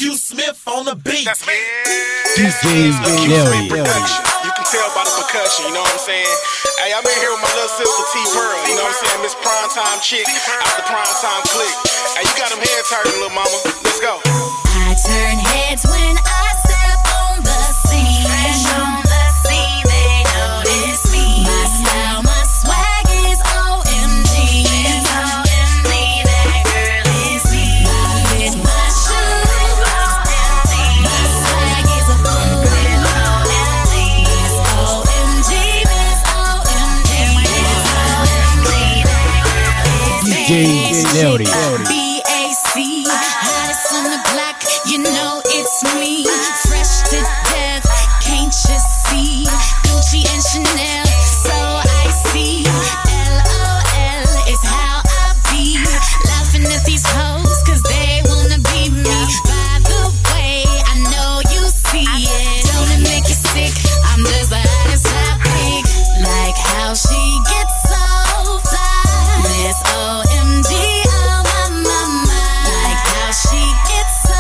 Q Smith on the beat. That's me. DJ Larry. You can tell by the percussion, you know what I'm saying? Hey, I'm in here with my little sister T Pearl, you know what I'm saying? Miss Primetime Chick out the Primetime Click. Hey, you got them heads turning, little mama. Let's go. I turn heads when I step on the scene. Fresh on the scene, they notice me. My style, my swag is OMG. It's OMG, that girl is me. My fit, my shoes, OMG. My swag is a fool with OMG. It's OMG, Miss OMG. It's OMG, that girl is me. DJ Larry. BAC, hottest on the block, you know it's me. Fresh to death, can't you see? Gucci and Chanel, so icy. LOL is how I be. Laughing at these hoes, cause they wanna be me. By the way, I know you see it. Don't it make you sick? I'm just the hottest topic. Like how she gets so fly. Miss OMG, oh my mama. Like how she gets so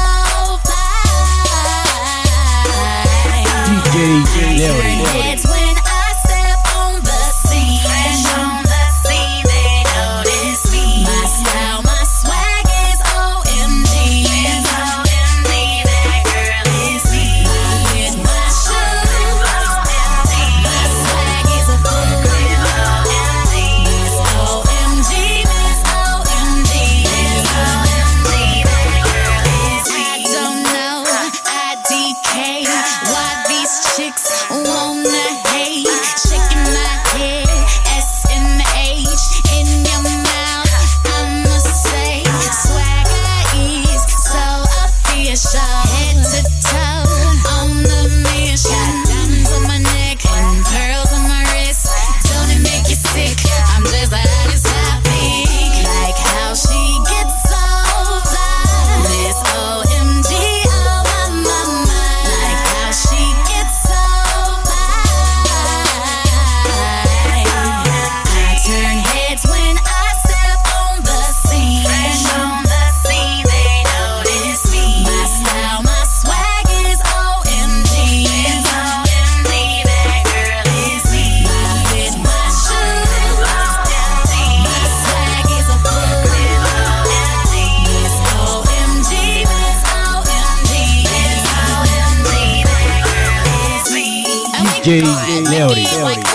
fly. DJ Larry. Heads when I step on the scene. Fresh on the scene, they notice me. My style, my swag is OMG. It's OMG, that girl is me. My fit, my shoes, OMG. My swag is a fool with OMG. It's OMG, Miss OMG. It's OMG, that girl is me. I don't know, IDK, why these chicks wanna hate. Shaking my head, SMH in your mouth. I'ma say, swagger is so official. Head to toe on the mission. Got diamonds on my neck and pearls on my wrist. Don't it make you sick? I'm just the hottest topic. Like how she gets so fly. Miss OMG, oh my mama. Like how she gets so fly. I turn heads when I step on the scene. Fresh on the scene, they notice me. My style, my swag is OMG. It's OMG, that girl is me. My fit, my shoes, OMG. My swag is a fool with OMG. It's OMG, Miss OMG. It's OMG, that girl is me. DJ Larry.